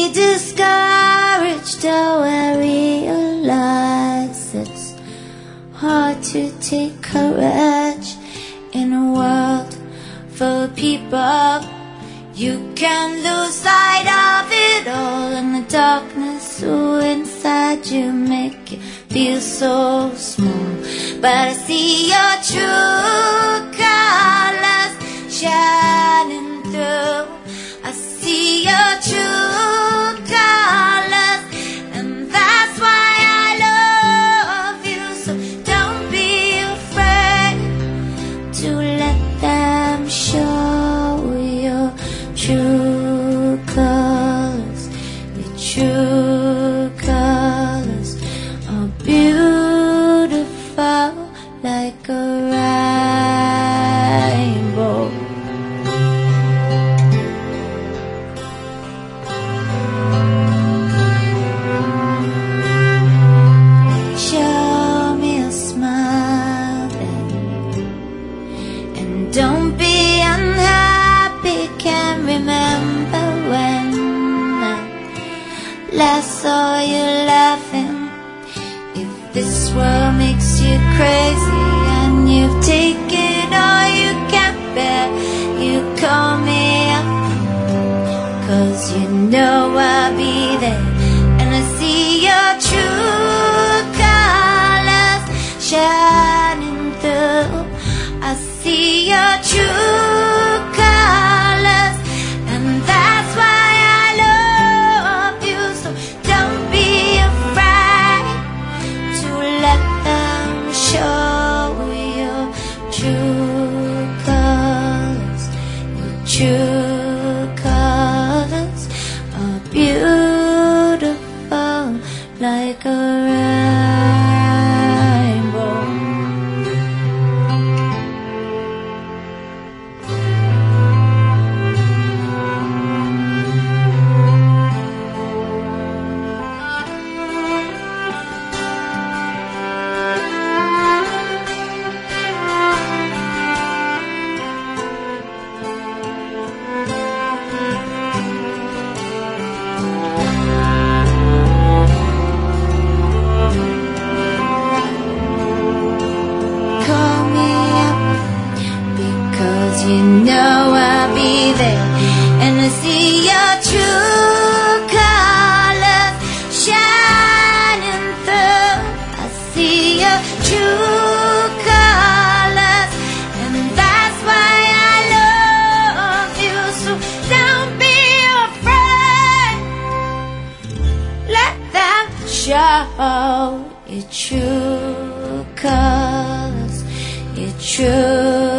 be discouraged, though I realize it's hard to take courage in a world full of people. You can lose sight of it all, and the darkness inside you make you feel so small. But I see your true colors shining through. I see your true colors, and that's why I love you. So don't be afraid to let them show your true colors. Your true colors are beautiful like a rainbow. Show me a smile then, and don't be unhappy. Can't remember when I last saw you laughing. If this world makes you crazy and you've taken all you can bear, you call me up, 'cause you know I'll be there. And I see your true colors shining through. I see your true colors, and that's why I love you. So don't be afraid to let them show your true colors. Your true colors are beautiful like a rainbow. Call me up, because you know I'll be there. And I see your true colors shining through. I see your true colors, and that's why I love you. So don't be afraid, let them show your true colors, your true